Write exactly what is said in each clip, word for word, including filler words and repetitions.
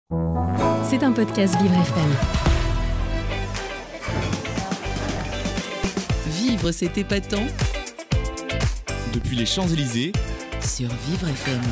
C'est un podcast Vivre F M. Vivre, c'est épatant. Depuis les Champs-Élysées, Sur Vivre F M.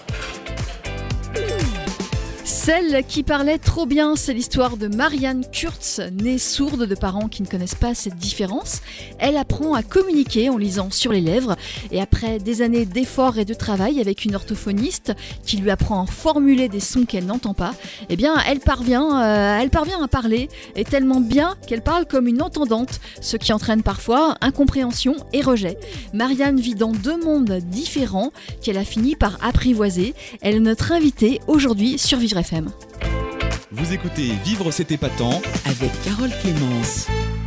Celle qui parlait trop bien, c'est l'histoire de Marianne Kurtz, née sourde de parents qui ne connaissent pas cette différence. Elle apprend à communiquer en lisant sur les lèvres et après des années d'efforts et de travail avec une orthophoniste qui lui apprend à formuler des sons qu'elle n'entend pas, eh bien elle parvient, euh, elle parvient à parler et tellement bien qu'elle parle comme une entendante, ce qui entraîne parfois incompréhension et rejet. Marianne vit dans deux mondes différents qu'elle a fini par apprivoiser. Elle est notre invitée aujourd'hui sur Vivre F M. vous écoutez Vivre, c'est épatant. Avec Carole Clémence.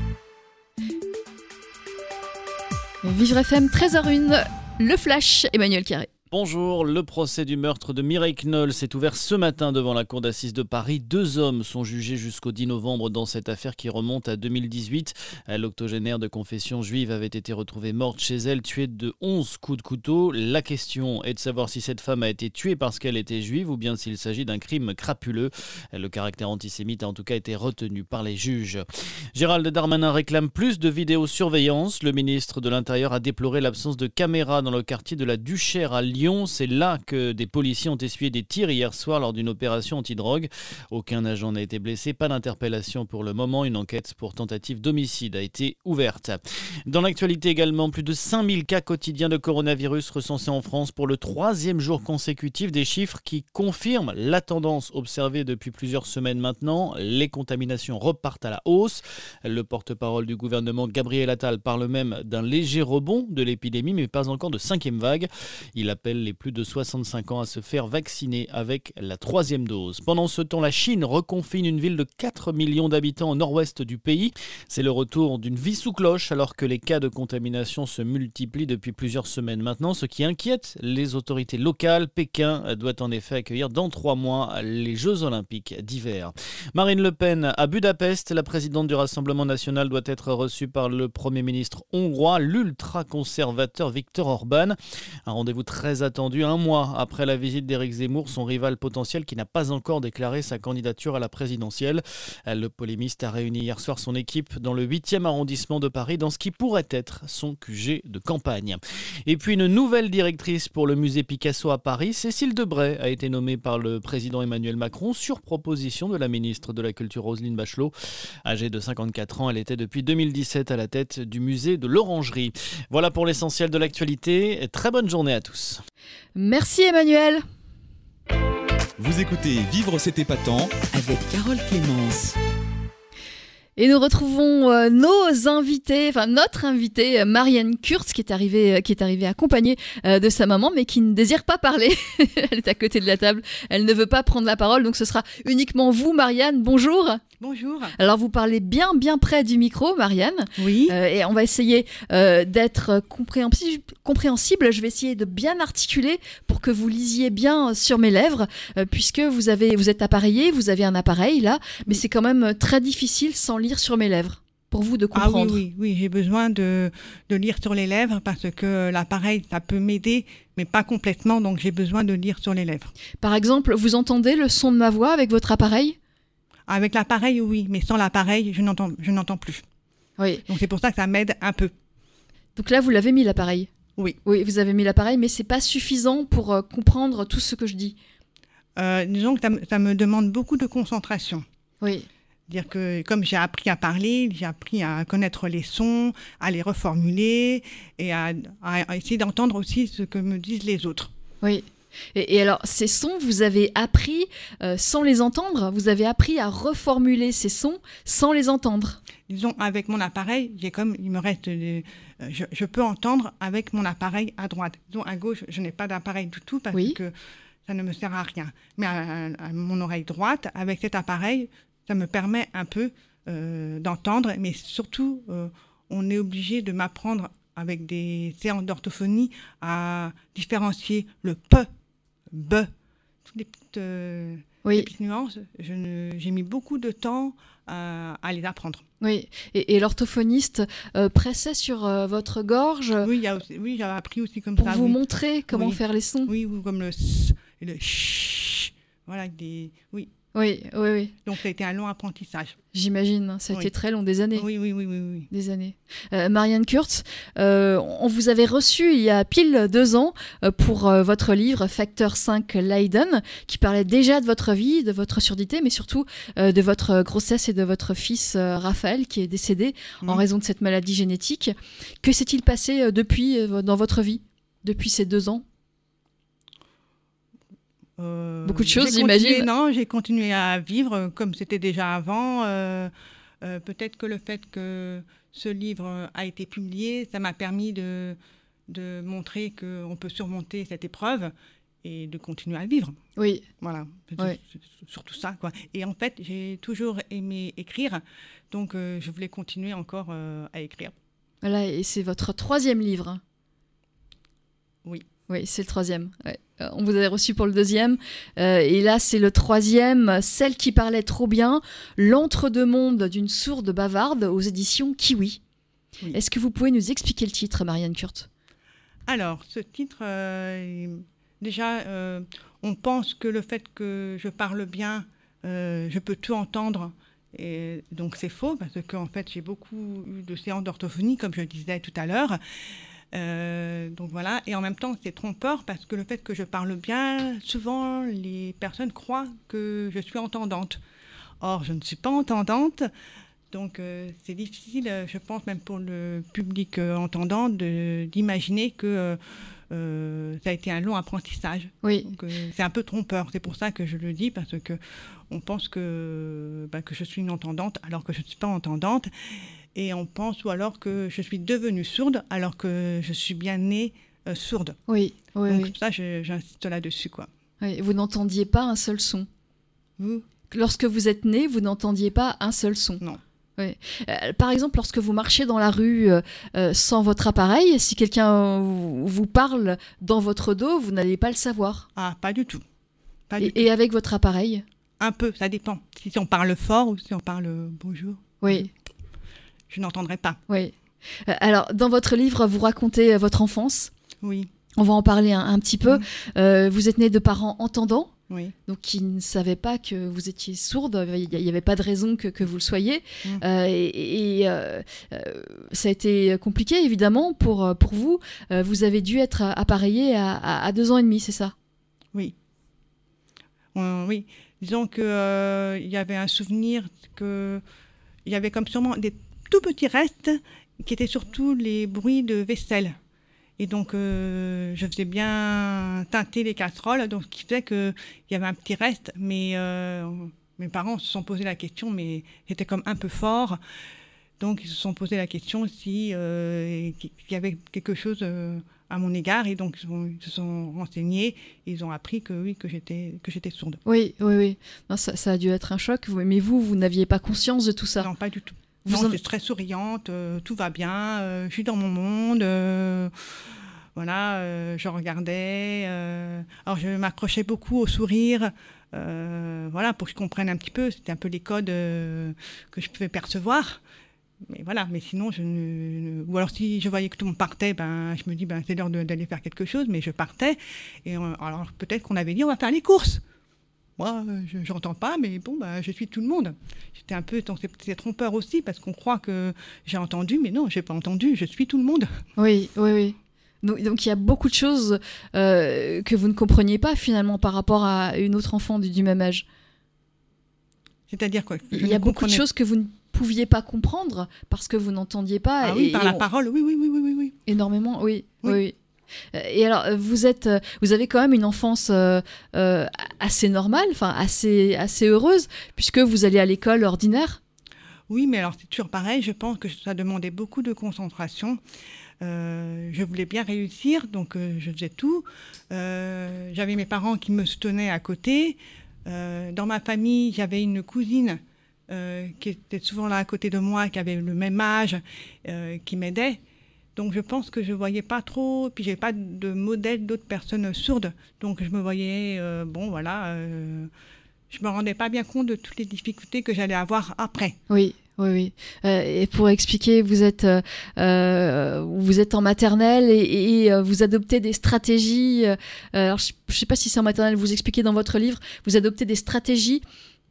Vivre F M, treize heures zéro un, le flash, Emmanuel Carré. Bonjour, le procès du meurtre de Mireille Knoll s'est ouvert ce matin devant la cour d'assises de Paris. Deux hommes sont jugés jusqu'au dix novembre dans cette affaire qui remonte à deux mille dix-huit. L'octogénaire de confession juive avait été retrouvée morte chez elle, tuée de onze coups de couteau. La question est de savoir si cette femme a été tuée parce qu'elle était juive ou bien s'il s'agit d'un crime crapuleux. Le caractère antisémite a en tout cas été retenu par les juges. Gérald Darmanin réclame plus de vidéosurveillance. Le ministre de l'Intérieur a déploré l'absence de caméras dans le quartier de la Duchère à Lyon. C'est là que des policiers ont essuyé des tirs hier soir lors d'une opération anti-drogue. Aucun agent n'a été blessé, pas d'interpellation pour le moment. Une enquête pour tentative d'homicide a été ouverte. Dans l'actualité également, plus de cinq mille cas quotidiens de coronavirus recensés en France pour le troisième jour consécutif. Des chiffres qui confirment la tendance observée depuis plusieurs semaines maintenant. Les contaminations repartent à la hausse. Le porte-parole du gouvernement, Gabriel Attal, parle même d'un léger rebond de l'épidémie, mais pas encore de cinquième vague. Il appelle les plus de soixante-cinq ans à se faire vacciner avec la troisième dose. Pendant ce temps, la Chine reconfine une ville de quatre millions d'habitants au nord-ouest du pays. C'est le retour d'une vie sous cloche alors que les cas de contamination se multiplient depuis plusieurs semaines maintenant, ce qui inquiète les autorités locales. Pékin doit en effet accueillir dans trois mois les Jeux Olympiques d'hiver. Marine Le Pen à Budapest, la présidente du Rassemblement national doit être reçue par le Premier ministre hongrois, l'ultra-conservateur Viktor Orban. Un rendez-vous très attendu un mois après la visite d'Éric Zemmour, son rival potentiel qui n'a pas encore déclaré sa candidature à la présidentielle. Le polémiste a réuni hier soir son équipe dans le huitième arrondissement de Paris dans ce qui pourrait être son Q G de campagne. Et puis une nouvelle directrice pour le musée Picasso à Paris, Cécile Debray, a été nommée par le président Emmanuel Macron sur proposition de la ministre de la Culture Roselyne Bachelot. Âgée de cinquante-quatre ans, elle était depuis deux mille dix-sept à la tête du musée de l'Orangerie. Voilà pour l'essentiel de l'actualité. Très bonne journée à tous. Merci Emmanuel. Vous écoutez Vivre, c'est épatant. Avec Carole Clémence. Et nous retrouvons euh, nos invités, enfin notre invitée euh, Marianne Kurtz qui est arrivée, euh, qui est arrivée accompagnée euh, de sa maman, mais qui ne désire pas parler. Elle est à côté de la table, elle ne veut pas prendre la parole, donc ce sera uniquement vous, Marianne. Bonjour. Bonjour. Alors vous parlez bien, bien près du micro, Marianne. Oui. Euh, et on va essayer euh, d'être compréhensible, compréhensible. Je vais essayer de bien articuler pour que vous lisiez bien sur mes lèvres, euh, puisque vous avez, vous êtes appareillé, vous avez un appareil là, mais c'est quand même très difficile sans lire sur mes lèvres, pour vous de comprendre. Ah oui, oui, oui, j'ai besoin de, de lire sur les lèvres parce que l'appareil, ça peut m'aider, mais pas complètement, donc j'ai besoin de lire sur les lèvres. Par exemple, vous entendez le son de ma voix avec votre appareil ? Avec l'appareil, oui, mais sans l'appareil, je n'entends, je n'entends plus. Oui. Donc c'est pour ça que ça m'aide un peu. Donc là, vous l'avez mis l'appareil ? Oui. Oui, vous avez mis l'appareil, mais c'est pas suffisant pour euh, comprendre tout ce que je dis. Euh, disons que ça, ça me demande beaucoup de concentration. Oui. Dire que comme j'ai appris à parler, j'ai appris à connaître les sons, à les reformuler et à, à, à essayer d'entendre aussi ce que me disent les autres. Oui. Et, et alors, ces sons, vous avez appris euh, sans les entendre ? Vous avez appris à reformuler ces sons sans les entendre ? Disons, avec mon appareil, j'ai comme, il me reste, des, euh, je, je peux entendre avec mon appareil à droite. Disons, à gauche, je n'ai pas d'appareil du tout parce oui. que ça ne me sert à rien. Mais à, à mon oreille droite, avec cet appareil, ça me permet un peu euh, d'entendre, mais surtout, euh, on est obligé de m'apprendre avec des séances d'orthophonie à différencier le P, B, toutes les petites, euh, oui. les petites nuances. Je ne, j'ai mis beaucoup de temps à, à les apprendre. Oui, et, et l'orthophoniste euh, pressait sur euh, votre gorge Oui, il y a aussi, oui, j'avais appris aussi comme pour ça. Pour vous oui. montrer comment oui. faire les sons. Oui, ou comme le S et le CH. Voilà, des... oui. Oui, oui, oui. Donc ça a été un long apprentissage. J'imagine, ça a oui. été très long, des années. Oui, oui, oui, oui. oui. Des années. Euh, Marianne Kurtz, euh, on vous avait reçu il y a pile deux ans euh, pour euh, votre livre Facteur cinq Leiden, qui parlait déjà de votre vie, de votre surdité, mais surtout euh, de votre grossesse et de votre fils euh, Raphaël, qui est décédé mmh. en raison de cette maladie génétique. Que s'est-il passé euh, depuis euh, dans votre vie, depuis ces deux ans? Euh, Beaucoup de choses, j'imagine. Non, j'ai continué à vivre comme c'était déjà avant. Euh, euh, peut-être que le fait que ce livre a été publié, ça m'a permis de, de montrer qu'on peut surmonter cette épreuve et de continuer à vivre. Oui. Voilà, oui. c'est surtout ça, quoi. Et en fait, j'ai toujours aimé écrire, donc euh, je voulais continuer encore euh, à écrire. Voilà, et c'est votre troisième livre. Oui. Oui, c'est le troisième. Ouais. Euh, on vous avait reçu pour le deuxième. Euh, et là, c'est le troisième, Celle qui parlait trop bien, l'entre-deux-mondes d'une sourde bavarde aux éditions Kiwi. Oui. Est-ce que vous pouvez nous expliquer le titre, Marianne Kurtz? Alors, ce titre, euh, déjà, euh, on pense que le fait que je parle bien, euh, je peux tout entendre. Et donc, c'est faux, parce qu'en fait, j'ai beaucoup eu de séances d'orthophonie, comme je le disais tout à l'heure. Euh, donc voilà, et en même temps c'est trompeur parce que le fait que je parle bien, souvent les personnes croient que je suis entendante. Or je ne suis pas entendante, donc euh, c'est difficile, je pense même pour le public euh, entendant, de, d'imaginer que euh, euh, ça a été un long apprentissage. Oui. Donc, euh, c'est un peu trompeur, c'est pour ça que je le dis, parce que on pense que, bah, que je suis une entendante alors que je ne suis pas entendante. Et on pense ou alors que je suis devenue sourde alors que je suis bien née euh, sourde. Oui, oui. Donc oui. ça, je, j'insiste là-dessus, quoi. Oui, vous n'entendiez pas un seul son. Vous ? Lorsque vous êtes née, vous n'entendiez pas un seul son. Non. Oui. Euh, par exemple, lorsque vous marchez dans la rue euh, euh, sans votre appareil, si quelqu'un vous, vous parle dans votre dos, vous n'allez pas le savoir. Ah, pas du tout. Pas et, du et tout. avec votre appareil ? Un peu, ça dépend. Si on parle fort ou si on parle bonjour. Oui. Je n'entendrai pas. Oui. Euh, alors, dans votre livre, vous racontez euh, votre enfance. Oui. On va en parler un, un petit peu. Mmh. Euh, vous êtes née de parents entendants. Oui. Donc, qui ne savaient pas que vous étiez sourde. Il n'y avait pas de raison que, que vous le soyez. Mmh. Euh, et et euh, euh, ça a été compliqué, évidemment, pour, pour vous. Euh, vous avez dû être appareillée à, à, à deux ans et demi, c'est ça ? Oui. Euh, oui. Disons qu'il euh, y avait un souvenir qu'il y avait comme sûrement des tout petits restes qui étaient surtout les bruits de vaisselle. Et donc, euh, je faisais bien teinter les casseroles, donc ce qui faisait qu'il y avait un petit reste. Mais euh, mes parents se sont posé la question, mais c'était comme un peu fort. Donc, ils se sont posé la question si euh, qu'il y avait quelque chose euh, à mon égard. Et donc, ils, ont, ils se sont renseignés. Et ils ont appris que oui, que j'étais, que j'étais sourde. Oui, oui, oui. Non, ça, ça a dû être un choc. Mais vous, vous n'aviez pas conscience de tout ça ? Non, pas du tout. Vous non, en... j'étais très souriante, euh, tout va bien, euh, je suis dans mon monde, euh, voilà, euh, je regardais. Euh, alors, je m'accrochais beaucoup au sourire, euh, voilà, pour que je comprenne un petit peu. C'était un peu les codes euh, que je pouvais percevoir. Mais voilà, mais sinon, je ne... Ou alors, si je voyais que tout le monde partait, ben, je me dis, ben, c'est l'heure de, d'aller faire quelque chose, mais je partais. Et on... alors, peut-être qu'on avait dit, on va faire les courses. Moi, je n'entends pas, mais bon, bah, je suis tout le monde. J'étais un peu, c'est trompeur aussi, parce qu'on croit que j'ai entendu, mais non, je n'ai pas entendu, je suis tout le monde. Oui, oui, oui. Donc, donc il y a beaucoup de choses euh, que vous ne compreniez pas, finalement, par rapport à une autre enfant du, du même âge. C'est-à-dire quoi ? Il y a beaucoup de choses que vous ne pouviez pas comprendre, parce que vous n'entendiez pas. Ah et, oui, par la on... parole, oui, oui, oui, oui, oui. Énormément, oui, oui, oui. oui. Et alors, vous êtes, vous avez quand même une enfance euh, euh, assez normale, enfin assez, assez heureuse, puisque vous allez à l'école ordinaire. Oui, mais alors c'est toujours pareil. Je pense que ça demandait beaucoup de concentration. Euh, je voulais bien réussir, donc euh, je faisais tout. Euh, j'avais mes parents qui me soutenaient à côté. Euh, dans ma famille, j'avais une cousine euh, qui était souvent là à côté de moi, qui avait le même âge, euh, qui m'aidait. Donc, je pense que je ne voyais pas trop, puis je n'avais pas de modèle d'autres personnes sourdes. Donc, je me voyais, euh, bon, voilà, euh, je ne me rendais pas bien compte de toutes les difficultés que j'allais avoir après. Oui, oui, oui. Euh, et pour expliquer, vous êtes, euh, vous êtes en maternelle et, et euh, vous adoptez des stratégies. Euh, alors, je ne sais pas si c'est en maternelle, vous expliquez dans votre livre, vous adoptez des stratégies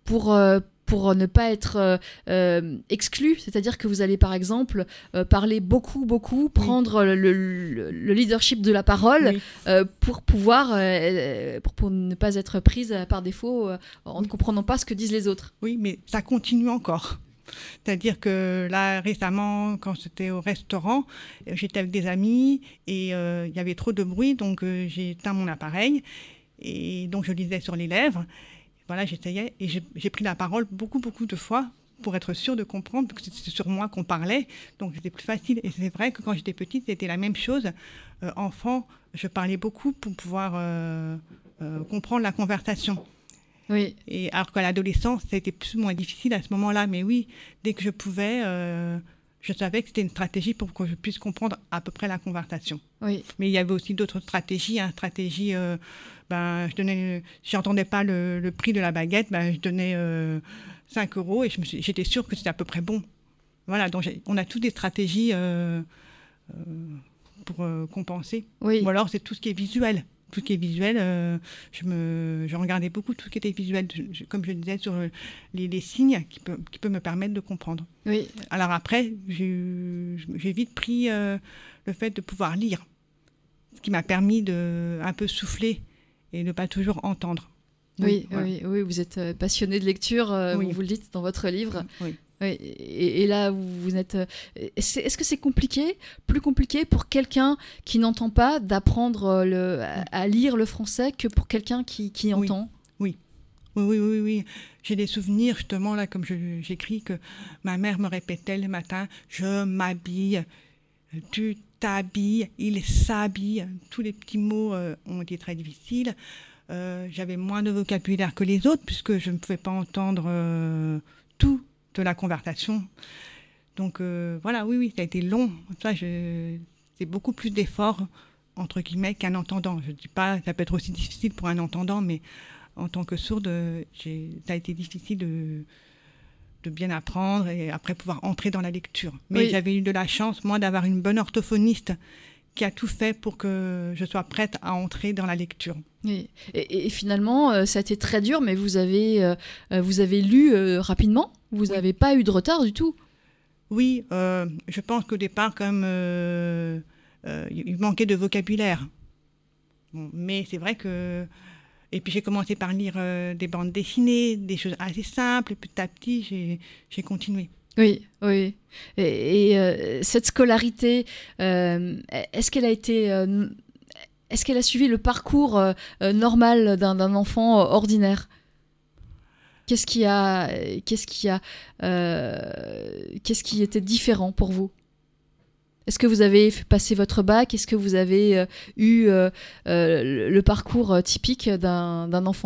pour... Euh, pour ne pas être euh, euh, exclu, c'est-à-dire que vous allez par exemple euh, parler beaucoup, beaucoup, prendre oui. le, le, le leadership de la parole oui. euh, pour pouvoir, euh, pour, pour ne pas être prise par défaut euh, en oui. ne comprenant pas ce que disent les autres. Oui, mais ça continue encore. C'est-à-dire que là, récemment, quand j'étais au restaurant, j'étais avec des amis et euh, il y avait trop de bruit, donc euh, j'ai éteint mon appareil et donc je lisais sur les lèvres. Voilà, j'essayais et j'ai, j'ai pris la parole beaucoup, beaucoup de fois pour être sûre de comprendre, parce que c'était sur moi qu'on parlait, donc c'était plus facile. Et c'est vrai que quand j'étais petite, c'était la même chose. Euh, enfant, je parlais beaucoup pour pouvoir euh, euh, comprendre la conversation. Oui. Et alors qu'à l'adolescence, ça a été plus ou moins difficile à ce moment-là. Mais oui, dès que je pouvais, euh, je savais que c'était une stratégie pour que je puisse comprendre à peu près la conversation. Oui. Mais il y avait aussi d'autres stratégies. Hein, stratégie, euh, ben, je donnais, si je n'entendais pas le, le prix de la baguette, ben, je donnais euh, cinq euros et je me suis, j'étais sûre que c'était à peu près bon. Voilà, donc on a toutes des stratégies euh, euh, pour euh, compenser. Oui. Ou alors c'est tout ce qui est visuel. Tout ce qui est visuel, euh, je, me, je regardais beaucoup tout ce qui était visuel, je, comme je disais, sur les, les signes qui peuvent qui peut me permettre de comprendre. Oui. Alors après, j'ai, j'ai vite pris euh, le fait de pouvoir lire, ce qui m'a permis de un peu souffler et de ne pas toujours entendre. Oui, oui, voilà. oui, oui, vous êtes passionné de lecture, euh, oui. vous, vous le dites dans votre livre. Oui. Oui, et, et là, vous êtes. C'est, est-ce que c'est compliqué, plus compliqué pour quelqu'un qui n'entend pas d'apprendre le, à, à lire le français que pour quelqu'un qui, qui oui. entend? Oui. Oui, oui, oui, oui. J'ai des souvenirs, justement, là, comme je, j'écris, que ma mère me répétait le matin, je m'habille, tu t'habilles, il s'habille. Tous les petits mots euh, ont été très difficiles. Euh, j'avais moins de vocabulaire que les autres, puisque je ne pouvais pas entendre euh, tout de la conversation. Donc euh, voilà, oui, oui, ça a été long. Ça, je, c'est beaucoup plus d'efforts, entre guillemets, qu'un entendant. Je ne dis pas, ça peut être aussi difficile pour un entendant, mais en tant que sourde, j'ai, ça a été difficile de, de bien apprendre et après pouvoir entrer dans la lecture. Mais oui. J'avais eu de la chance, moi, d'avoir une bonne orthophoniste qui a tout fait pour que je sois prête à entrer dans la lecture. Et, et, et finalement, euh, ça a été très dur, mais vous avez, euh, vous avez lu euh, rapidement. Vous n'avez oui. pas eu de retard du tout. Oui, euh, je pense qu'au départ, comme euh, euh, il manquait de vocabulaire. Bon, mais c'est vrai que... Et puis j'ai commencé par lire euh, des bandes dessinées, des choses assez simples, et petit à petit, j'ai, j'ai continué. Oui, oui. Et, et euh, cette scolarité, euh, est-ce qu'elle a été, euh, est-ce qu'elle a suivi le parcours euh, normal d'un, d'un enfant ordinaire ? Qu'est-ce qui a, qu'est-ce qui a, euh, qu'est-ce qui était différent pour vous ? Est-ce que vous avez passé votre bac ? Est-ce que vous avez euh, eu euh, euh, le parcours typique d'un, d'un enfant ?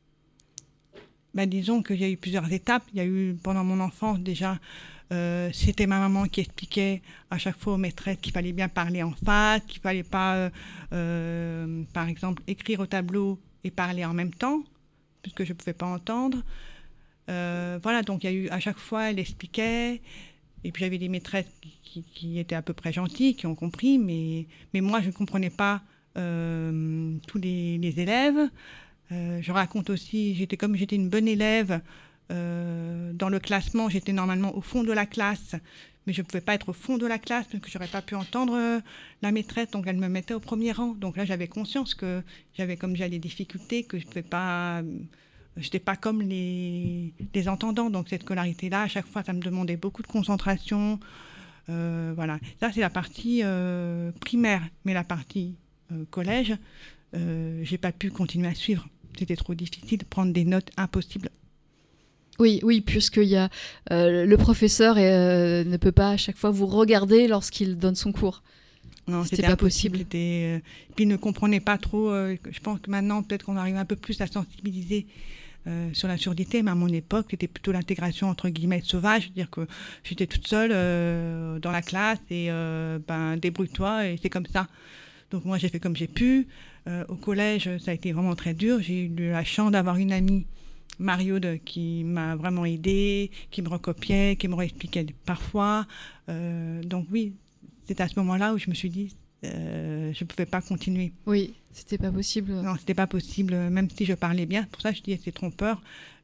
Ben, disons qu'il y a eu plusieurs étapes. Il y a eu, pendant mon enfance, déjà, euh, c'était ma maman qui expliquait à chaque fois aux maîtresses qu'il fallait bien parler en face, qu'il ne fallait pas, euh, euh, par exemple, écrire au tableau et parler en même temps, puisque je ne pouvais pas entendre. Euh, voilà, donc il y a eu, à chaque fois, elle expliquait. Et puis j'avais des maîtresses qui, qui, qui étaient à peu près gentilles, qui ont compris, mais, mais moi, je ne comprenais pas euh, tous les, les élèves. Euh, je raconte aussi, j'étais comme j'étais une bonne élève, euh, dans le classement, j'étais normalement au fond de la classe, mais je ne pouvais pas être au fond de la classe parce que je n'aurais pas pu entendre euh, la maîtresse, donc elle me mettait au premier rang. Donc là, j'avais conscience que j'avais comme déjà des difficultés, que je ne pouvais pas... Je n'étais pas comme les, les entendants, donc cette scolarité-là, à chaque fois, ça me demandait beaucoup de concentration. Euh, voilà. Ça, c'est la partie euh, primaire, mais la partie euh, collège, euh, je n'ai pas pu continuer à suivre. C'était trop difficile de prendre des notes impossibles. Oui, oui, puisque y a, euh, le professeur euh, ne peut pas à chaque fois vous regarder lorsqu'il donne son cours. Non, c'était, c'était pas impossible. possible. C'était, euh, puis il ne comprenait pas trop. Euh, je pense que maintenant, peut-être qu'on arrive un peu plus à sensibiliser euh, sur la surdité, mais à mon époque, c'était plutôt l'intégration entre guillemets sauvage, c'est-à-dire que j'étais toute seule euh, dans la classe et euh, ben débrouille-toi et c'est comme ça. Donc moi, j'ai fait comme j'ai pu. Euh, au collège, ça a été vraiment très dur. J'ai eu la chance d'avoir une amie, Mariode, qui m'a vraiment aidée, qui me recopiait, qui me réexpliquait parfois. Euh, donc oui, c'est à ce moment-là où je me suis dit, euh, je ne pouvais pas continuer. Oui, c'était pas possible. Non, c'était pas possible, même si je parlais bien. Pour ça, je dis, c'est trompeur.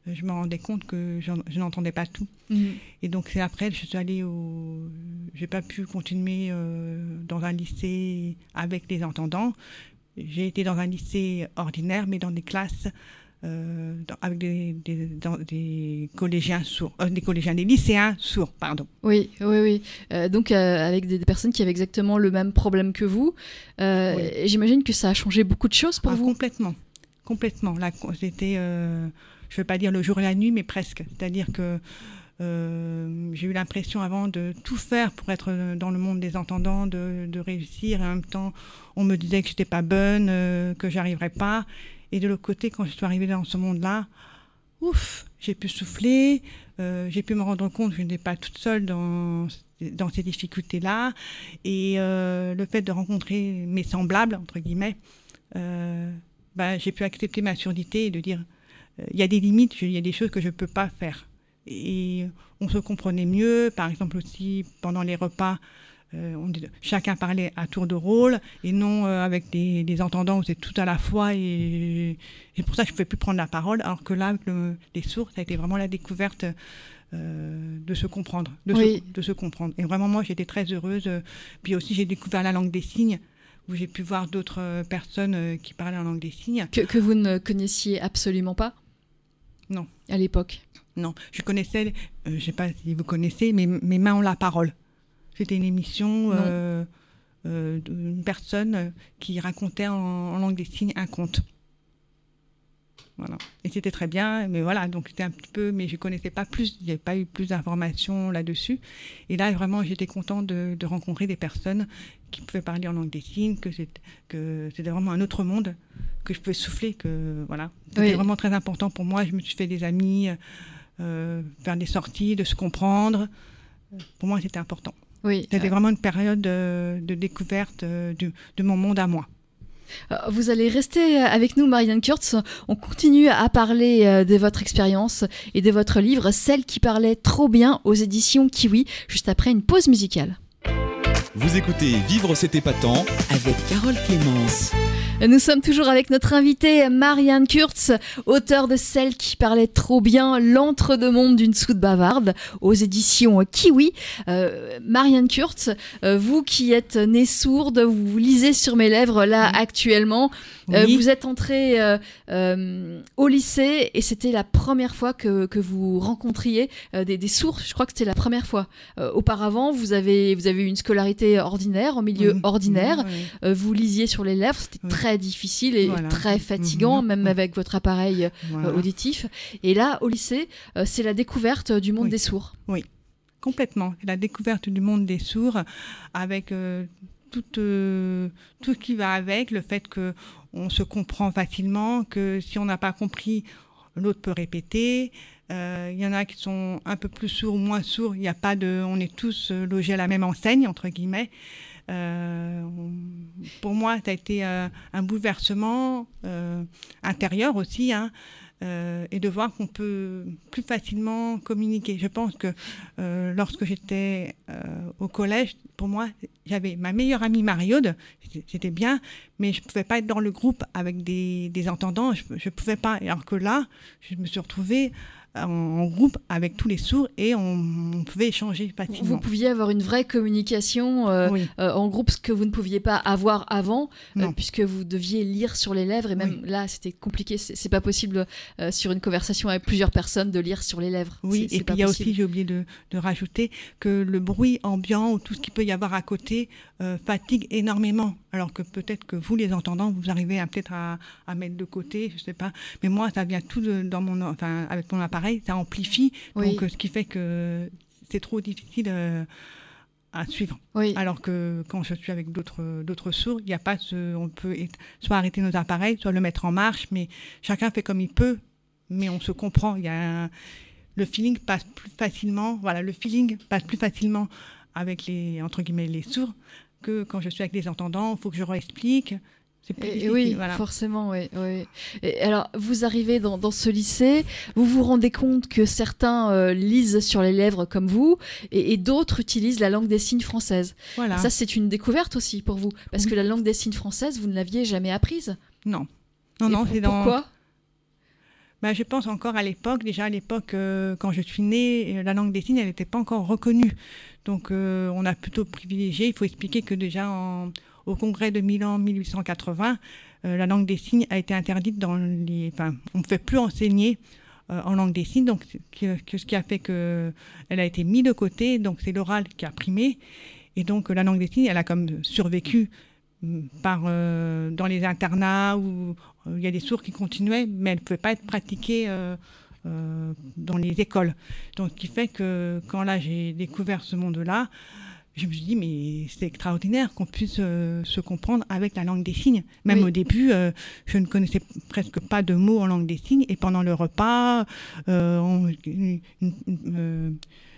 je me rendais compte que je, je n'entendais pas tout. Mmh. Et donc c'est après, je suis allée au... J'ai pas pu continuer euh, dans un lycée avec les entendants. J'ai été dans un lycée ordinaire, mais dans des classes euh, dans, avec des, des, dans, des collégiens sourds, euh, des collégiens, des lycéens sourds, pardon. Oui, oui, oui. Euh, donc euh, avec des, des personnes qui avaient exactement le même problème que vous. Euh, oui. J'imagine que ça a changé beaucoup de choses pour ah, vous. Complètement, complètement. Là, c'était, euh, je ne vais pas dire le jour et la nuit, mais presque. C'est-à-dire que Euh, j'ai eu l'impression avant de tout faire pour être dans le monde des entendants, de, de réussir, et en même temps on me disait que je n'étais pas bonne, euh, que j'arriverais pas, et de l'autre côté quand je suis arrivée dans ce monde-là, ouf, j'ai pu souffler, euh, j'ai pu me rendre compte que je n'étais pas toute seule dans, dans ces difficultés-là, et euh, le fait de rencontrer mes semblables, entre guillemets, euh, bah, j'ai pu accepter ma surdité et de dire, il euh, y a des limites, il y a des choses que je ne peux pas faire. Et on se comprenait mieux, par exemple aussi pendant les repas, euh, on, chacun parlait à tour de rôle et non euh, avec des, des entendants où c'est tout à la fois, et c'est pour ça que je ne pouvais plus prendre la parole, alors que là, avec le, les sourds, ça a été vraiment la découverte euh, de se comprendre, de, oui. se, de se comprendre. Et vraiment, moi, j'étais très heureuse. Puis aussi, j'ai découvert la langue des signes, où j'ai pu voir d'autres personnes qui parlaient en langue des signes. Que, que vous ne connaissiez absolument pas ? Non. À l'époque ? Non, je connaissais, euh, je ne sais pas si vous connaissez, mais Mes mains ont la parole. C'était une émission euh, euh, d'une personne qui racontait en, en langue des signes un conte. Voilà. Et c'était très bien, mais voilà, donc c'était un petit peu, mais je ne connaissais pas plus, il n'y avait pas eu plus d'informations là-dessus. Et là, vraiment, j'étais contente de, de rencontrer des personnes qui pouvaient parler en langue des signes, que c'était, que c'était vraiment un autre monde, que je pouvais souffler, que voilà. C'était oui. vraiment très important pour moi. Je me suis fait des amis, euh, faire des sorties, de se comprendre. Pour moi, c'était important. Oui. C'était euh... vraiment une période de, de découverte de, de mon monde à moi. Vous allez rester avec nous, Marianne Kurtz. On continue à parler de votre expérience et de votre livre, Celle qui parlait trop bien, aux éditions Kiwi, juste après une pause musicale. Vous écoutez Vivre c'est épatant avec Carole Clémence. Nous sommes toujours avec notre invitée Marianne Kurtz, auteure de Celle qui parlait trop bien, l'entre-deux-mondes d'une soude bavarde, aux éditions Kiwi. Euh, Marianne Kurtz, euh, vous qui êtes née sourde, vous lisez sur mes lèvres là oui. actuellement. Oui. Euh, vous êtes entrée euh, euh, au lycée et c'était la première fois que, que vous rencontriez euh, des, des sourds. Je crois que c'était la première fois. Euh, auparavant, vous avez, vous avez eu une scolarité ordinaire, en milieu oui. ordinaire. Oui, oui. Euh, vous lisiez sur les lèvres, c'était oui. très difficile et voilà. très fatigant, mmh. même avec votre appareil voilà. euh, auditif. Et là, au lycée, euh, c'est la découverte du monde oui. des sourds. Oui, complètement. La découverte du monde des sourds avec euh, tout, euh, tout ce qui va avec, le fait que on se comprend facilement, que si on n'a pas compris, l'autre peut répéter. Il euh, y en a qui sont un peu plus sourds ou moins sourds. Y a pas de, on est tous logés à la même enseigne, entre guillemets. Euh, on, pour moi, ça a été euh, un bouleversement euh, intérieur aussi, hein, euh, et de voir qu'on peut plus facilement communiquer. Je pense que euh, lorsque j'étais euh, au collège, pour moi, j'avais ma meilleure amie Mariaude, c'était bien, mais je ne pouvais pas être dans le groupe avec des, des entendants, je ne pouvais pas. Alors que là, je me suis retrouvée en, en groupe avec tous les sourds et on, on pouvait échanger facilement. Vous pouviez avoir une vraie communication euh, oui. euh, en groupe, ce que vous ne pouviez pas avoir avant, euh, puisque vous deviez lire sur les lèvres et même oui. là, c'était compliqué. C'est, c'est pas possible euh, sur une conversation avec plusieurs personnes de lire sur les lèvres. Oui, c'est, et c'est puis il y a aussi, j'ai oublié de, de rajouter, que le bruit ambiant ou tout ce qu'il peut y avoir à côté euh, fatigue énormément. Alors que peut-être que vous, les entendants, vous arrivez à, peut-être à, à mettre de côté, je sais pas. Mais moi, ça vient tout de, dans mon, enfin, avec mon appareil, ça amplifie. Oui. Donc, ce qui fait que c'est trop difficile euh, à suivre. Oui. Alors que quand je suis avec d'autres, d'autres sourds, il n'y a pas ce, on peut soit arrêter nos appareils, soit le mettre en marche, mais chacun fait comme il peut, mais on se comprend. Il y a un, le feeling passe plus facilement, voilà, le feeling passe plus facilement avec les, entre guillemets, les sourds, que quand je suis avec les entendants, il faut que je réexplique. C'est plus et, difficile, oui, voilà. forcément, oui. oui. Et alors, vous arrivez dans, dans ce lycée, vous vous rendez compte que certains euh, lisent sur les lèvres comme vous, et, et d'autres utilisent la langue des signes française. Voilà. Ça, c'est une découverte aussi pour vous, parce oui. que la langue des signes française, vous ne l'aviez jamais apprise. Non. Non, et non, pour, c'est dans... Pourquoi ? Ben, je pense encore à l'époque, déjà à l'époque, euh, quand je suis née, la langue des signes, elle n'était pas encore reconnue. Donc, euh, on a plutôt privilégié. Il faut expliquer que déjà en, au congrès de Milan en mille huit cent quatre-vingts, euh, la langue des signes a été interdite dans les... Enfin, on ne fait plus enseigner euh, en langue des signes, donc que, que ce qui a fait qu'elle a été mise de côté. Donc, c'est l'oral qui a primé. Et donc, la langue des signes, elle a comme survécu par, euh, dans les internats où il euh, y a des sourds qui continuaient, mais elle ne pouvait pas être pratiquée euh, euh, dans les écoles. Donc, ce qui fait que quand là, j'ai découvert ce monde-là, je me suis dit, mais c'est extraordinaire qu'on puisse euh, se comprendre avec la langue des signes. Même oui. Au début, euh, je ne connaissais presque pas de mots en langue des signes. Et pendant le repas, euh, on, une, une, une,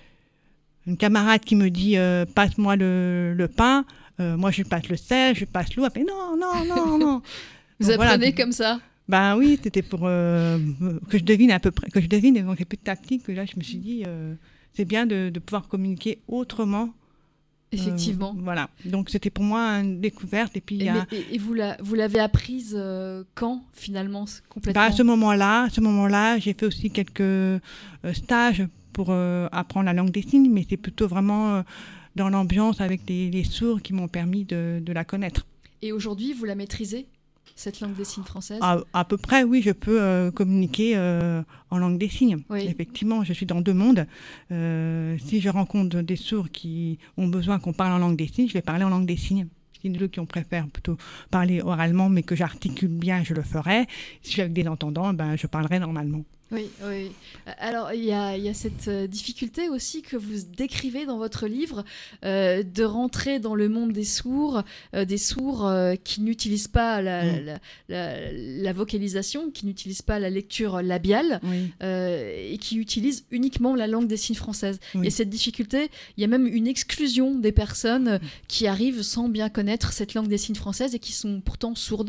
une camarade qui me dit euh, « passe-moi le, le pain euh, », moi je lui passe le sel, je lui passe l'eau. Elle fait « non, non, non, non ». Vous donc, apprenez voilà. Comme ça? Ben oui, c'était pour euh, que je devine à peu près, que je devine. Et donc c'est petit à petit que là, je me suis dit, euh, c'est bien de, de pouvoir communiquer autrement. Effectivement. Euh, voilà. Donc, c'était pour moi une découverte. Et, puis, et, y a... et, et vous, la, vous l'avez apprise euh, quand, finalement, complètement? bah, à ce moment-là, à ce moment-là, j'ai fait aussi quelques euh, stages pour euh, apprendre la langue des signes, mais c'est plutôt vraiment euh, dans l'ambiance avec les, les sourds qui m'ont permis de, de la connaître. Et aujourd'hui, vous la maîtrisez, cette langue des signes française? À, à peu près, oui, je peux euh, communiquer euh, en langue des signes. Oui. Effectivement, je suis dans deux mondes. Euh, si je rencontre des sourds qui ont besoin qu'on parle en langue des signes, je vais parler en langue des signes. Si d'autres qui ont préféré plutôt parler oralement, mais que j'articule bien, je le ferai. Si je suis avec des entendants, ben, je parlerai normalement. Oui, oui. Alors, il y a, y a cette difficulté aussi que vous décrivez dans votre livre, euh, de rentrer dans le monde des sourds, euh, des sourds euh, qui n'utilisent pas la, mmh. la, la, la vocalisation, qui n'utilisent pas la lecture labiale, oui. euh, et qui utilisent uniquement la langue des signes française. Oui. Et cette difficulté, il y a même une exclusion des personnes mmh. qui arrivent sans bien connaître cette langue des signes française et qui sont pourtant sourdes.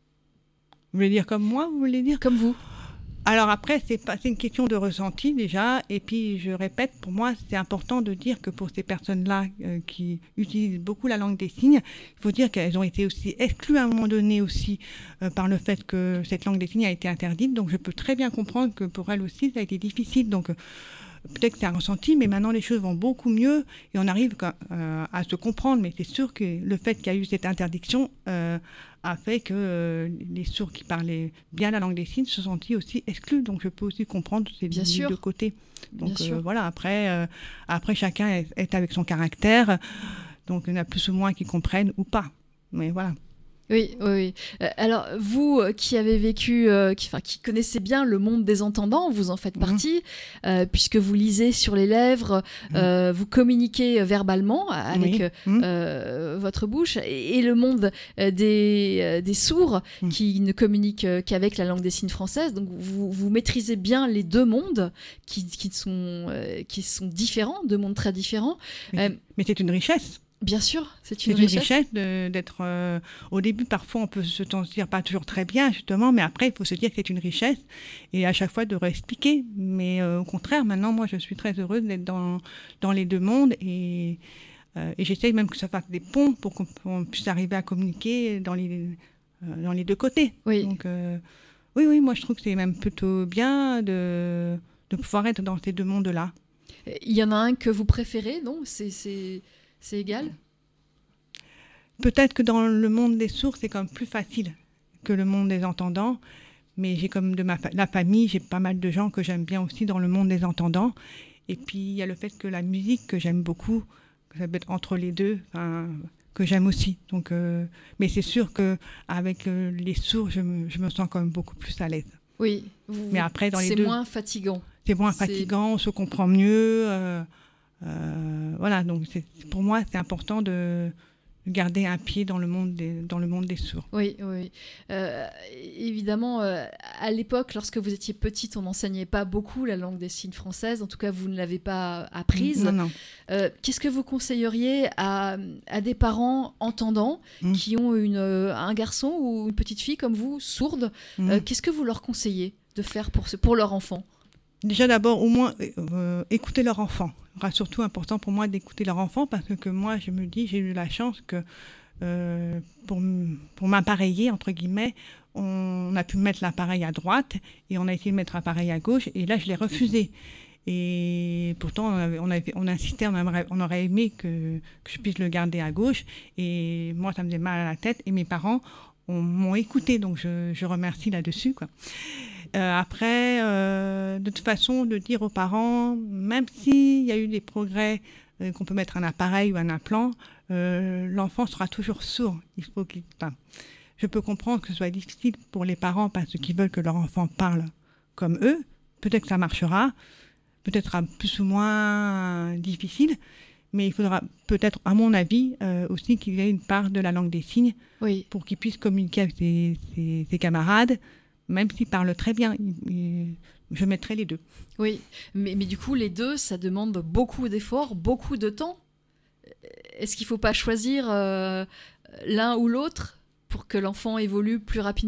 Vous voulez dire comme moi, vous voulez dire? Comme vous. Alors après, c'est, pas, c'est une question de ressenti déjà, et puis je répète, pour moi, c'est important de dire que pour ces personnes-là euh, qui utilisent beaucoup la langue des signes, il faut dire qu'elles ont été aussi exclues à un moment donné aussi euh, par le fait que cette langue des signes a été interdite, donc je peux très bien comprendre que pour elles aussi, ça a été difficile, donc euh, peut-être que c'est un ressenti, mais maintenant les choses vont beaucoup mieux et on arrive euh, à se comprendre, mais c'est sûr que le fait qu'il y a eu cette interdiction euh, a fait que euh, les sourds qui parlaient bien la langue des signes se sentent aussi exclus. Donc, je peux aussi comprendre ces deux côtés. Donc, euh, voilà, après, euh, après chacun est, est avec son caractère. Donc, il y en a plus ou moins qui comprennent ou pas. Mais voilà. Oui, oui, oui. Euh, alors, vous euh, qui avez vécu, euh, qui, enfin, qui connaissez bien le monde des entendants, vous en faites partie, mmh. euh, puisque vous lisez sur les lèvres, mmh. euh, vous communiquez verbalement avec oui. mmh. euh, votre bouche, et, et le monde euh, des, euh, des sourds mmh. qui ne communiquent euh, qu'avec la langue des signes française. Donc, vous, vous maîtrisez bien les deux mondes qui, qui, sont, euh, qui sont différents, deux mondes très différents. Mais, euh, mais c'est une richesse. Bien sûr, c'est une c'est richesse. une richesse de, d'être... Euh, au début, parfois, on peut se sentir pas toujours très bien, justement, mais après, il faut se dire que c'est une richesse et à chaque fois de réexpliquer. Mais euh, au contraire, maintenant, moi, je suis très heureuse d'être dans, dans les deux mondes et, euh, et j'essaye même que ça fasse des ponts pour qu'on, qu'on puisse arriver à communiquer dans les, euh, dans les deux côtés. Oui. Donc, euh, oui, oui, moi, je trouve que c'est même plutôt bien de, de pouvoir être dans ces deux mondes-là. Il y en a un que vous préférez, non ? C'est... c'est... C'est égal ? Peut-être que dans le monde des sourds, c'est quand même plus facile que le monde des entendants. Mais j'ai comme de ma fa- la famille, j'ai pas mal de gens que j'aime bien aussi dans le monde des entendants. Et puis, il y a le fait que la musique, que j'aime beaucoup, que ça peut être entre les deux, que j'aime aussi. Donc, euh, mais c'est sûr qu'avec euh, les sourds, je me, je me sens quand même beaucoup plus à l'aise. Oui, vous, mais après, dans les c'est deux, moins fatigant. C'est moins c'est... fatigant, on se comprend mieux. Euh, Euh, voilà, donc c'est, pour moi, c'est important de garder un pied dans le monde des, dans le monde des sourds. Oui, oui. Euh, évidemment, euh, à l'époque, lorsque vous étiez petite, on n'enseignait pas beaucoup la langue des signes française. En tout cas, vous ne l'avez pas apprise. Non, non. Euh, qu'est-ce que vous conseilleriez à, à des parents entendants mmh. qui ont une, un garçon ou une petite fille comme vous, sourde mmh. euh, Qu'est-ce que vous leur conseillez de faire pour, ce, pour leur enfant ? Déjà, d'abord, au moins, euh, écouter leur enfant. Ce sera surtout important pour moi d'écouter leur enfant parce que moi, je me dis, j'ai eu la chance que euh, pour, pour m'appareiller, entre guillemets, on a pu mettre l'appareil à droite et on a essayé de mettre l'appareil à gauche et là, je l'ai refusé. Et pourtant, on, avait, on, avait, on insistait, on, aimerait, on aurait aimé que, que je puisse le garder à gauche. Et moi, ça me faisait mal à la tête. Et mes parents on, m'ont écouté, donc je, je remercie là-dessus, quoi. Euh, après, euh, de toute façon, de dire aux parents, même s'il y a eu des progrès, euh, qu'on peut mettre un appareil ou un implant, euh, l'enfant sera toujours sourd. Il faut qu'il... Enfin, je peux comprendre que ce soit difficile pour les parents parce qu'ils veulent que leur enfant parle comme eux. Peut-être que ça marchera, peut-être plus ou moins difficile, mais il faudra peut-être, à mon avis, euh, aussi qu'il y ait une part de la langue des signes oui. pour qu'il puisse communiquer avec ses, ses, ses camarades, même s'il parle très bien. Il, il, je mettrai les deux. Oui, mais, mais du coup, les deux, ça demande beaucoup d'efforts, beaucoup de temps. Est-ce qu'il ne faut pas choisir euh, l'un ou l'autre pour que l'enfant évolue plus rapidement ?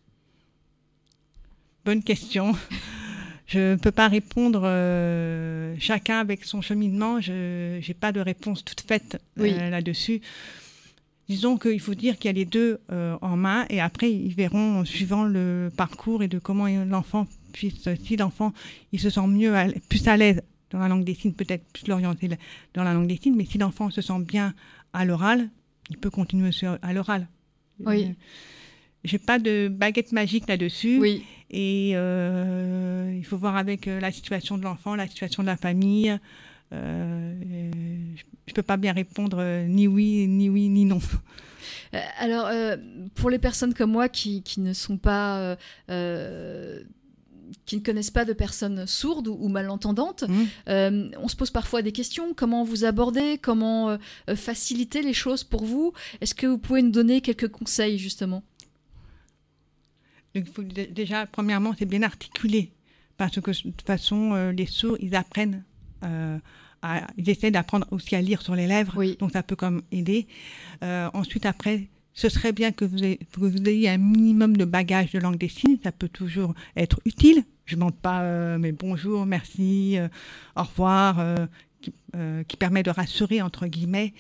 Bonne question. Je ne peux pas répondre, euh, chacun avec son cheminement. Je n'ai pas de réponse toute faite euh, oui. là-dessus. Disons qu'il faut dire qu'il y a les deux euh, en main et après, ils verront, suivant le parcours et de comment l'enfant puisse, si l'enfant il se sent mieux, à, plus à l'aise dans la langue des signes, peut-être plus l'orienter dans la langue des signes, mais si l'enfant se sent bien à l'oral, il peut continuer à l'oral. Oui. Euh, j'ai pas de baguette magique là-dessus. Oui. Et euh, il faut voir avec euh, la situation de l'enfant, la situation de la famille. Euh, je peux pas bien répondre euh, ni oui, ni oui, ni non. Euh, alors, euh, pour les personnes comme moi qui, qui ne sont pas... Euh, euh, qui ne connaissent pas de personnes sourdes ou, ou malentendantes, mmh. euh, on se pose parfois des questions. Comment vous abordez ? Comment euh, faciliter les choses pour vous ? Est-ce que vous pouvez nous donner quelques conseils, justement ? Il faut déjà, premièrement, c'est bien articulé. Parce que, de toute façon, euh, les sourds, ils apprennent, euh, à, ils essaient d'apprendre aussi à lire sur les lèvres. Oui. Donc, ça peut comme aider. Euh, ensuite, après, ce serait bien que vous, ayez, que vous ayez un minimum de bagage de langue des signes. Ça peut toujours être utile. Je ne demande pas euh, mais bonjour, merci, euh, au revoir, euh, qui, euh, qui permet de rassurer, entre guillemets.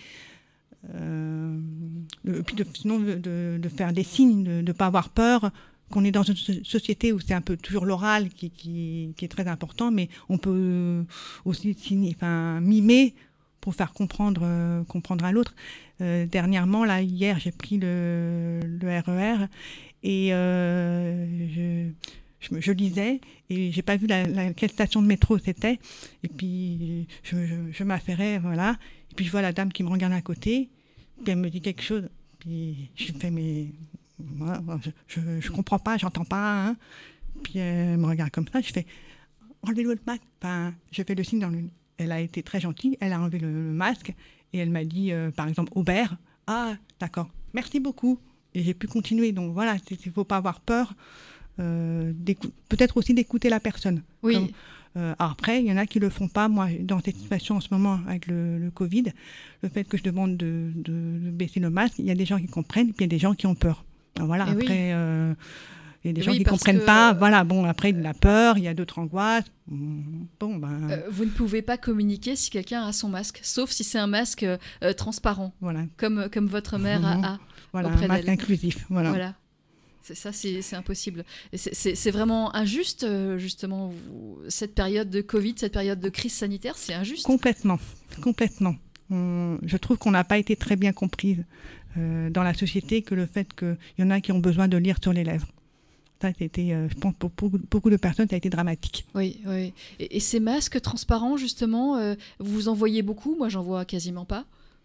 Euh, de, puis de, sinon, de, de, de faire des signes, de ne pas avoir peur. Qu'on est dans une société où c'est un peu toujours l'oral qui, qui, qui est très important, mais on peut aussi signer, enfin, mimer pour faire comprendre, euh, comprendre à l'autre. Euh, dernièrement, là, hier, j'ai pris le, le R E R et euh, je, je, je lisais et j'ai pas vu la, la, quelle station de métro c'était. Et puis, je, je, je m'affairais, voilà. Et puis, je vois la dame qui me regarde à côté, puis elle me dit quelque chose. Puis, je fais mes... Moi, je ne comprends pas, j'entends pas. Hein. Puis elle me regarde comme ça, je fais enlevez-le le masque. Enfin, je fais le signe dans le. Elle a été très gentille, elle a enlevé le, le masque et elle m'a dit, euh, par exemple, Aubert. Ah, d'accord, merci beaucoup. Et j'ai pu continuer. Donc voilà, il ne faut pas avoir peur. Euh, peut-être aussi d'écouter la personne. Oui. Comme, euh, après, il y en a qui ne le font pas. Moi, dans cette situation en ce moment avec le, le Covid, le fait que je demande de, de, de baisser le masque, il y a des gens qui comprennent, puis il y a des gens qui ont peur. Voilà, et après, il oui. euh, y a des et gens oui, qui ne comprennent que... pas. Voilà, bon, après, il a peur, il y a d'autres angoisses. Bon, ben... euh, vous ne pouvez pas communiquer si quelqu'un a son masque, sauf si c'est un masque euh, transparent, voilà. comme, comme votre mère mmh. a, a voilà, auprès un masque d'elle. inclusif. Voilà. voilà. C'est ça, c'est, c'est impossible. C'est, c'est, c'est vraiment injuste, justement, vous, cette période de Covid, cette période de crise sanitaire, c'est injuste. Complètement, complètement. On, je trouve qu'on n'a pas été très bien comprise euh, dans la société, que le fait qu'il y en a qui ont besoin de lire sur les lèvres. Ça, c'était, euh, je pense, pour beaucoup, beaucoup de personnes, ça a été dramatique. Oui, oui. Et, et ces masques transparents, justement, euh, vous en voyez beaucoup ? Moi, j'en vois quasiment pas.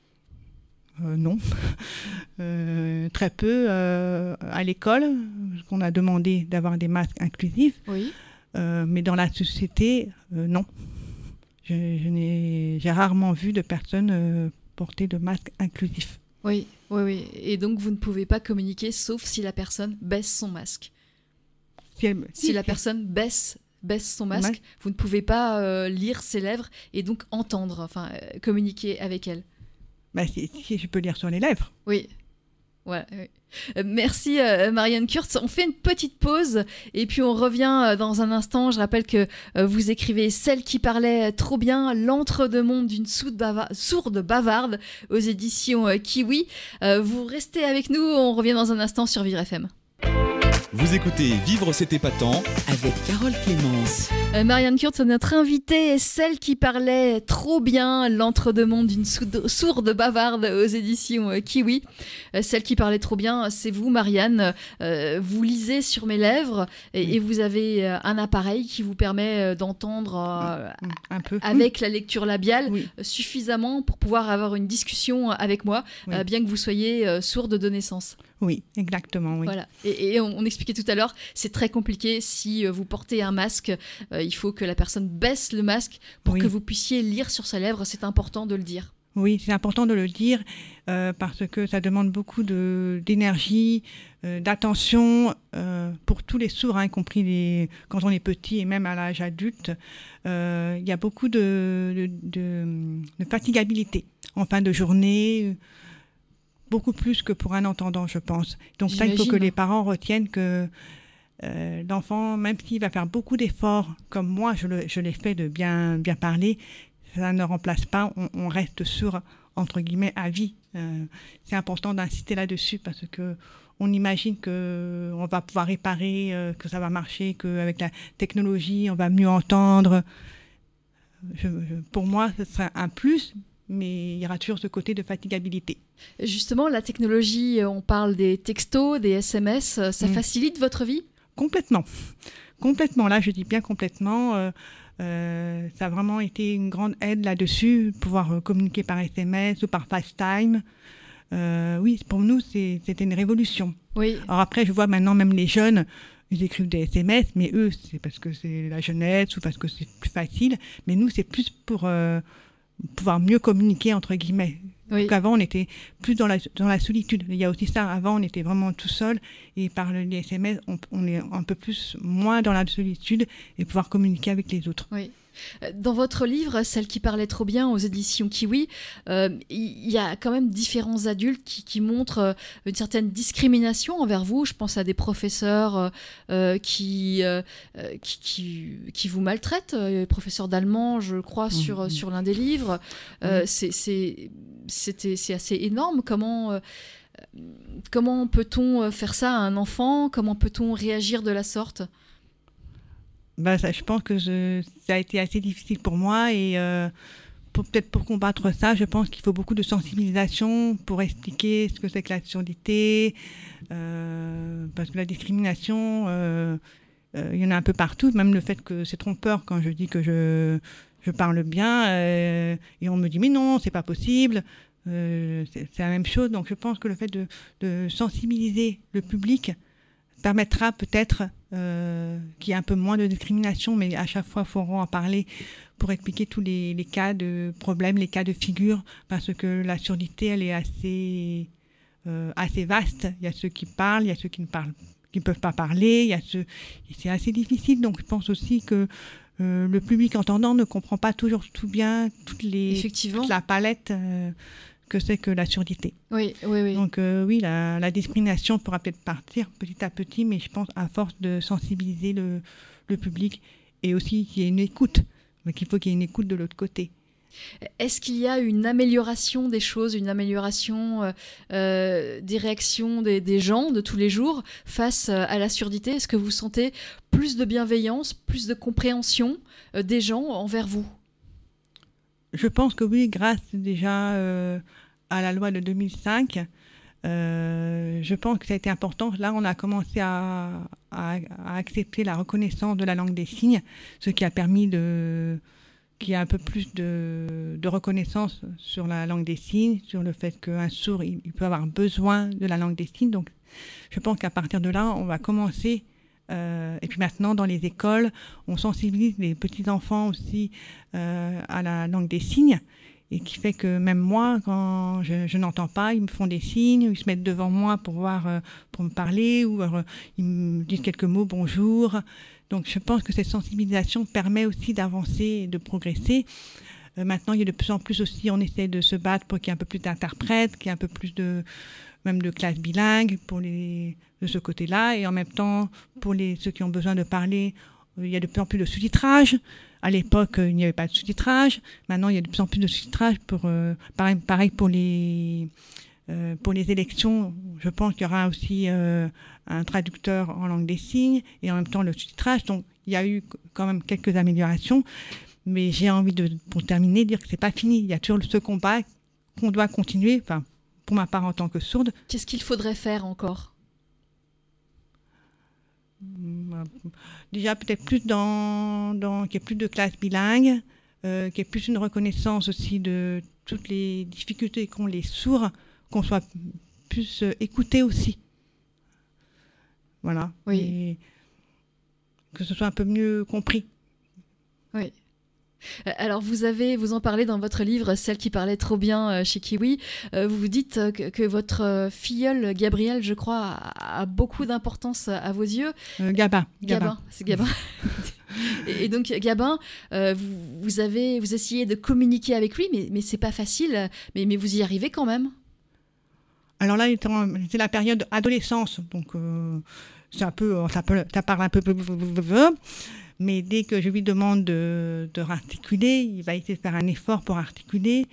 Euh, non, euh, très peu. Euh, à l'école, on a demandé d'avoir des masques inclusifs, oui. euh, mais dans la société, euh, non. Je, je n'ai, j'ai rarement vu de personnes euh, porter de masques inclusifs. Oui, oui, oui. Et donc, vous ne pouvez pas communiquer sauf si la personne baisse son masque. Si, elle, si, si la si. personne baisse, baisse son masque, masque, vous ne pouvez pas euh, lire ses lèvres et donc entendre, enfin, euh, communiquer avec elle. Bah, si, si je peux lire sur les lèvres. Oui. Ouais, oui. Euh, merci euh, Marianne Kurtz. On fait une petite pause et puis on revient euh, dans un instant. Je rappelle que euh, vous écrivez Celle qui parlait trop bien, l'entre-deux-mondes d'une sourde, bava- sourde bavarde aux éditions euh, Kiwi. Euh, vous restez avec nous, on revient dans un instant sur Vivre F M. Vous écoutez Vivre c'est épatant avec Carole Clémence. Euh, Marianne Kurtz, notre invitée, celle qui parlait trop bien, l'entre-deux-mondes d'une sourde, sourde bavarde aux éditions euh, Kiwi. Euh, celle qui parlait trop bien, c'est vous, Marianne. Euh, vous lisez sur mes lèvres et, Oui. et vous avez euh, un appareil qui vous permet euh, d'entendre euh, Un peu. avec la lecture labiale Oui. euh, suffisamment pour pouvoir avoir une discussion avec moi, Oui. euh, bien que vous soyez euh, sourde de naissance. Oui, exactement, oui. Voilà. Et, et on, on expliquait tout à l'heure, c'est très compliqué. Si euh, vous portez un masque, euh, il faut que la personne baisse le masque pour Oui. que vous puissiez lire sur sa lèvre. C'est important de le dire. Oui, c'est important de le dire euh, parce que ça demande beaucoup de, d'énergie, euh, d'attention euh, pour tous les sourds, hein, y compris les, quand on est petit et même à l'âge adulte. Euh, il y a beaucoup de, de, de, de fatigabilité en fin de journée, beaucoup plus que pour un entendant, je pense. Donc ça, il faut J'imagine. que les parents retiennent que euh, l'enfant, même s'il va faire beaucoup d'efforts, comme moi je, le, je l'ai fait de bien, bien parler, ça ne remplace pas, on, on reste sourd, entre guillemets, à vie. Euh, c'est important d'insister là-dessus parce que on imagine qu'on va pouvoir réparer, euh, que ça va marcher, qu'avec la technologie, on va mieux entendre. Je, je, pour moi, ce serait un plus, mais il y aura toujours ce côté de fatigabilité. Justement, la technologie, on parle des textos, des S M S, ça Mm. facilite votre vie ? Complètement. Complètement. Là, je dis bien complètement. Euh, euh, ça a vraiment été une grande aide là-dessus, pouvoir euh, communiquer par S M S ou par FaceTime. Euh, oui, pour nous, c'est, c'était une révolution. Oui. Alors après, je vois maintenant même les jeunes, ils écrivent des S M S, mais eux, c'est parce que c'est la jeunesse ou parce que c'est plus facile. Mais nous, c'est plus pour euh, pouvoir mieux communiquer, entre guillemets. Oui. Donc avant, on était plus dans la, dans la solitude. Il y a aussi ça. Avant, on était vraiment tout seul. Et par les S M S, on, on est un peu plus, moins dans la solitude et pouvoir communiquer avec les autres. Oui. Dans votre livre, Celle qui parlait trop bien, aux éditions Kiwi, euh, il y a quand même différents adultes qui, qui montrent euh, une certaine discrimination envers vous. Je pense à des professeurs euh, qui, euh, qui, qui, qui vous maltraitent. Euh, professeur d'allemand, je crois, sur, Mmh. sur l'un des livres. Euh, Mmh. c'est, c'est, c'était, c'est assez énorme. Comment, euh, comment peut-on faire ça à un enfant ? Comment peut-on réagir de la sorte ? Ben, ça, je pense que je, ça a été assez difficile pour moi et euh, pour, peut-être pour combattre ça, je pense qu'il faut beaucoup de sensibilisation pour expliquer ce que c'est que la surdité, euh, parce que la discrimination, euh, euh, il y en a un peu partout, même le fait que c'est trompeur quand je dis que je, je parle bien euh, et on me dit mais non, c'est pas possible. Euh, c'est, c'est la même chose, donc je pense que le fait de, de sensibiliser le public permettra peut-être euh, qu'il y ait un peu moins de discrimination, mais à chaque fois, il faudra en parler pour expliquer tous les, les cas de problèmes, les cas de figure, parce que la surdité, elle est assez, euh, assez vaste. Il y a ceux qui parlent, il y a ceux qui ne parlent, qui ne peuvent pas parler, il y a ceux, et c'est assez difficile. Donc, je pense aussi que euh, le public entendant ne comprend pas toujours tout bien toutes les, Effectivement. toute la palette euh, que c'est que la surdité. Oui, oui, oui. Donc euh, oui, la, la discrimination pourra peut-être partir petit à petit, mais je pense à force de sensibiliser le, le public et aussi qu'il y ait une écoute, mais qu'il faut qu'il y ait une écoute de l'autre côté. Est-ce qu'il y a une amélioration des choses, une amélioration euh, euh, des réactions des, des gens de tous les jours face euh, à la surdité ? Est-ce que vous sentez plus de bienveillance, plus de compréhension euh, des gens envers vous ? Je pense que oui, grâce déjà euh, à la loi de deux mille cinq, euh, je pense que ça a été important. Là, on a commencé à, à, à accepter la reconnaissance de la langue des signes, ce qui a permis de, qu'il y ait un peu plus de, de reconnaissance sur la langue des signes, sur le fait qu'un sourd, il, il peut avoir besoin de la langue des signes. Donc, je pense qu'à partir de là, on va commencer. Euh, et puis maintenant, dans les écoles, on sensibilise les petits-enfants aussi euh, à la langue des signes, et qui fait que même moi, quand je, je n'entends pas, ils me font des signes, ils se mettent devant moi pour, voir, euh, pour me parler, ou euh, ils me disent quelques mots, bonjour. Donc je pense que cette sensibilisation permet aussi d'avancer et de progresser. Euh, maintenant, il y a de plus en plus aussi, on essaie de se battre pour qu'il y ait un peu plus d'interprètes, qu'il y ait un peu plus de, même de classes bilingues pour les, de ce côté-là. Et en même temps, pour les, ceux qui ont besoin de parler, il y a de plus en plus de sous-titrage. À l'époque, il n'y avait pas de sous-titrage. Maintenant, il y a de plus en plus de sous-titrage. Pour, euh, pareil, pareil pour les, euh, pour les élections. Je pense qu'il y aura aussi euh, un traducteur en langue des signes et en même temps le sous-titrage. Donc, il y a eu quand même quelques améliorations. Mais j'ai envie de, pour terminer, dire que c'est pas fini. Il y a toujours ce combat qu'on doit continuer. Enfin, pour ma part, en tant que sourde. Qu'est-ce qu'il faudrait faire encore ? Déjà peut-être plus dans, dans qu'il y ait plus de classes bilingues, euh, qu'il y ait plus une reconnaissance aussi de toutes les difficultés qu'ont les sourds, qu'on soit plus euh, écoutés aussi. Voilà. Oui. Et que ce soit un peu mieux compris. Oui. Alors vous avez, vous en parlez dans votre livre, Celle qui parlait trop bien chez Kiwi. Euh, vous vous dites que, que votre filleul Gabriel, je crois, a, a beaucoup d'importance à vos yeux. Euh, Gabin. Gabin, Gabin. c'est Gabin. et, et donc Gabin, euh, vous, vous avez, vous essayez de communiquer avec lui, mais mais c'est pas facile. Mais mais vous y arrivez quand même. Alors là, c'est la période adolescence, donc euh, c'est un peu, ça, peut, ça parle un peu. Mais dès que je lui demande de, de articuler, il va essayer de faire un effort pour articuler.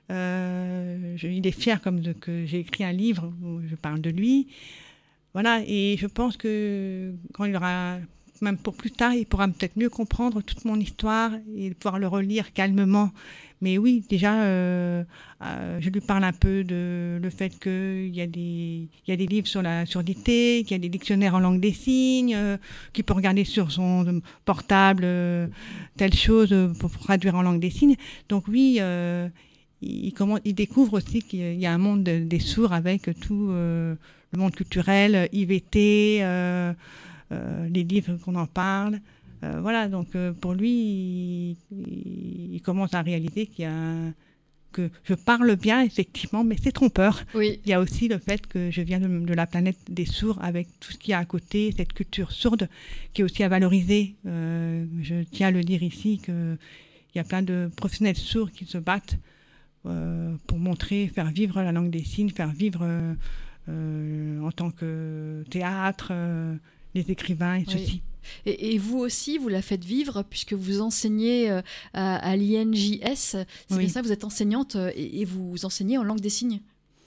Euh, je, il est fier comme de, que j'ai écrit un livre où je parle de lui. Voilà, et je pense que quand il aura, même pour plus tard, il pourra peut-être mieux comprendre toute mon histoire et pouvoir le relire calmement. Mais oui, déjà, euh, euh, je lui parle un peu de le fait qu'il y a des, il y a des livres sur la surdité, qu'il y a des dictionnaires en langue des signes, euh, qu'il peut regarder sur son portable euh, telle chose pour traduire en langue des signes. Donc oui, euh, il, comment, il découvre aussi qu'il y a un monde de, des sourds avec tout euh, le monde culturel, I V T, euh, euh, les livres qu'on en parle. Euh, voilà, donc euh, pour lui, il, il, il commence à réaliser qu'il y a un, que je parle bien, effectivement, mais c'est trompeur. Oui. Il y a aussi le fait que je viens de, de la planète des sourds avec tout ce qu'il y a à côté, cette culture sourde qui est aussi à valoriser. Euh, je tiens à le dire ici qu'il y a plein de professionnels sourds qui se battent euh, pour montrer, faire vivre la langue des signes, faire vivre euh, euh, en tant que théâtre, euh, les écrivains et oui. ceci. Et, et vous aussi, vous la faites vivre puisque vous enseignez euh, à, à l'I N J S. C'est oui. bien ça, vous êtes enseignante euh, et, et vous enseignez en langue des signes.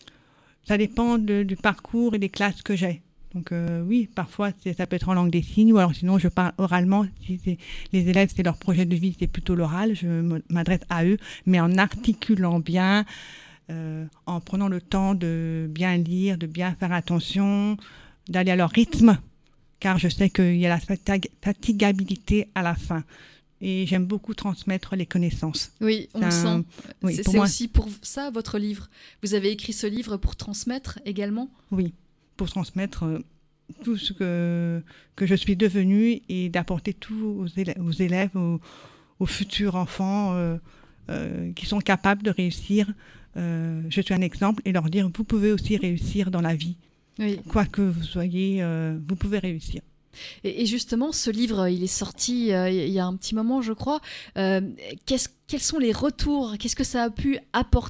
Ça dépend de, du parcours et des classes que j'ai. Donc euh, oui, parfois ça peut être en langue des signes ou alors sinon je parle oralement. Si c'est, les élèves, c'est leur projet de vie, c'est plutôt l'oral. Je m'adresse à eux, mais en articulant bien, euh, en prenant le temps de bien lire, de bien faire attention, d'aller à leur rythme. Car je sais qu'il y a la fatigabilité à la fin. Et j'aime beaucoup transmettre les connaissances. Oui, on c'est le un... sent. Oui, c'est pour c'est moi... aussi pour ça, votre livre. Vous avez écrit ce livre pour transmettre également ? Oui, pour transmettre euh, tout ce que, que je suis devenue et d'apporter tout aux élèves, aux, élèves, aux, aux futurs enfants euh, euh, qui sont capables de réussir. Euh, je suis un exemple et leur dire, vous pouvez aussi réussir dans la vie. Oui. Quoi que vous soyez, euh, vous pouvez réussir. Et, et justement, ce livre, il est sorti euh, il y a un petit moment, je crois. Euh, qu'est-ce, quels sont les retours ? Qu'est-ce que ça a pu apporter ?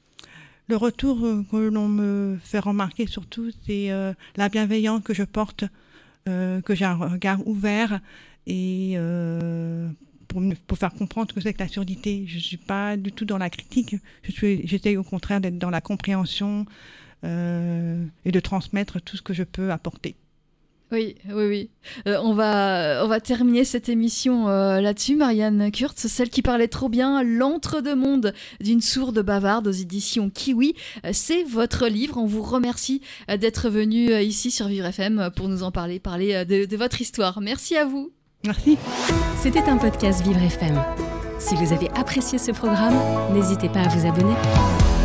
Le retour euh, que l'on me fait remarquer surtout, c'est euh, la bienveillance que je porte, euh, que j'ai un regard ouvert et euh, pour, me, pour faire comprendre ce que c'est que la surdité. Je ne suis pas du tout dans la critique, je suis, j'essaie au contraire d'être dans la compréhension, Euh, et de transmettre tout ce que je peux apporter. Oui, oui, oui. Euh, on va, on va terminer cette émission euh, là-dessus, Marianne Kurtz, celle qui parlait trop bien, L'entre-deux-mondes d'une sourde bavarde aux éditions Kiwi. Euh, c'est votre livre. On vous remercie euh, d'être venu euh, ici sur Vivre F M pour nous en parler, parler euh, de, de votre histoire. Merci à vous. Merci. C'était un podcast Vivre F M. Si vous avez apprécié ce programme, n'hésitez pas à vous abonner.